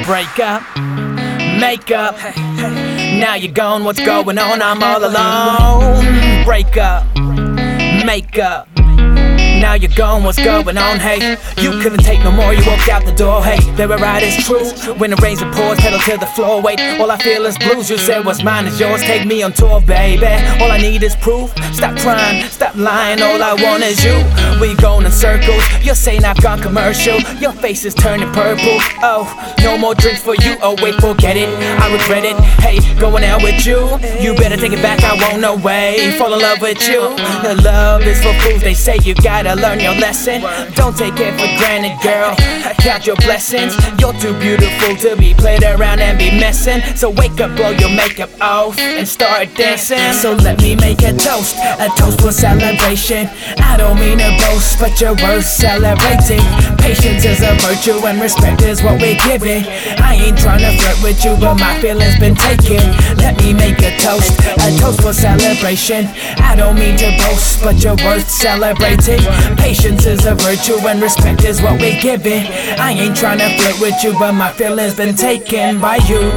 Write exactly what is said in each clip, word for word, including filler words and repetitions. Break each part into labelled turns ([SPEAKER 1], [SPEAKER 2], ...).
[SPEAKER 1] Break up, make up. Now you're gone, what's going on? I'm all alone. Break up, make up. Now you're gone, what's going on? Hey, you couldn't take no more, you walked out the door. Hey, they were right, it's true. When the rains and pours, pedal to the floor. Wait, all I feel is blues. You said what's mine is yours. Take me on tour, baby. All I need is proof. Stop crying, stop lying. All I want is you. We going in circles. You're saying I've gone commercial. Your face is turning purple. Oh, no more drinks for you. Oh wait, forget it. I regret it. Hey, going out with you. You better take it back. I won't no way. Fall in love with you. The love is for fools. They say you gotta learn your lesson. Don't take it for granted, girl. Count your blessings. You're too beautiful to be played around and be messing. So wake up, blow your makeup off, and start dancing. So let me make a toast, a toast for celebration. I don't mean to boast, but you're worth celebrating. Patience is a virtue and respect is what we're giving. I ain't trying to flirt with you, but my feelings been taken. Let me make a toast, a toast for celebration. I don't mean to boast, but you're worth celebrating. Patience is a virtue and respect is what we're giving. I ain't tryna flirt with you, but my feelings been taken by you.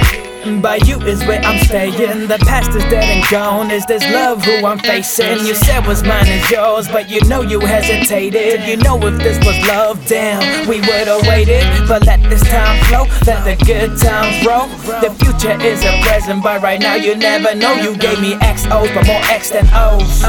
[SPEAKER 1] By you is where I'm staying. The past is dead and gone. Is this love who I'm facing? You said what's mine is yours, but you know you hesitated. You know if this was love, damn, we would've waited. But let this time flow, let the good times roll. The future is a present, but right now you never know. You gave me X O's, but more X than O's.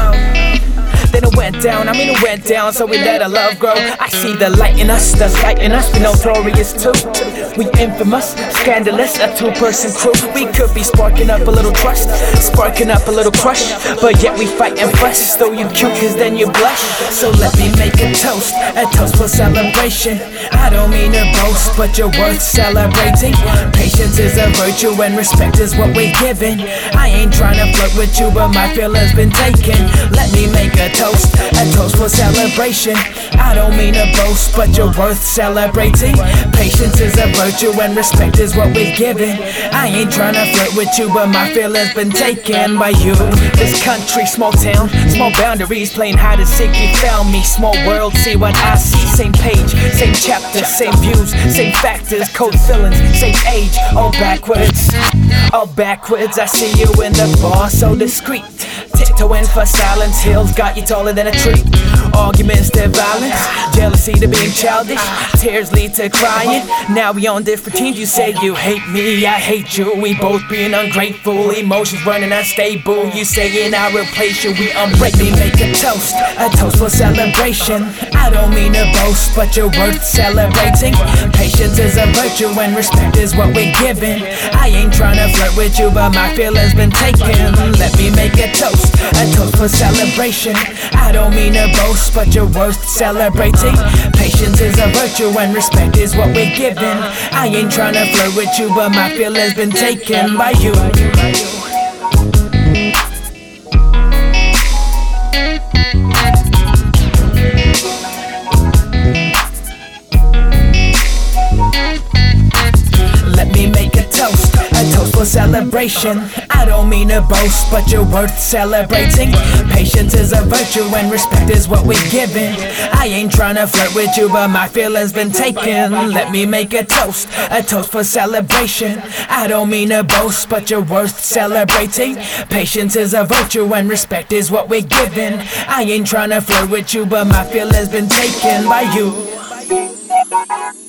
[SPEAKER 1] Then it went down, I mean it went down, so we let our love grow. I see the light in us, the light in us, we notorious too. We infamous, scandalous, a two-person crew. We could be sparking up a little trust, sparking up a little crush, but yet we fight and fuss. Though you cute, cause then you blush. So let me make a toast, a toast for celebration. I don't mean to boast, but you're worth celebrating. Patience is a virtue and respect is what we're giving. I ain't trying to flirt with you, but my feelings been taken. Let me make a toast, a toast for celebration. I don't mean to boast, but you're worth celebrating. Patience is a virtue and respect is what we're giving. I ain't tryna flirt with you, but my feelings been taken by you. This country, small town, small boundaries, playing hide and seek, you found me. Small world, see what I see. Same page, same chapter, same views, same factors, code feelings, same age, all backwards. All backwards, I see you in the bar, so discreet. Tiptoeing for silence, hills got you taller than a tree. Arguments to violence, jealousy to being childish. Tears lead to crying, now we on different teams. You say you hate me, I hate you. We both being ungrateful, emotions running unstable. You saying I replace you, we unbreakable. Make a toast, a toast for celebration. I don't mean to boast, but you're worth celebrating. Patience is a virtue and respect is what we're giving. I ain't tryna flirt with you, but my feelings been taken. Let me make a toast, a toast for celebration. I don't mean to boast, but you're worth celebrating. Patience is a virtue and respect is what we're giving. I ain't tryna flirt with you, but my feelings been taken by you. Let me make a toast, a toast for celebration. I don't mean to boast, but you're worth celebrating. Patience is a virtue and respect is what we're giving. I ain't tryna flirt with you, but my feelings been taken. Let me make a toast, a toast for celebration. I don't mean to boast, but you're worth celebrating. Patience is a virtue and respect is what we're giving. I ain't tryna flirt with you, but my feelings been taken by you.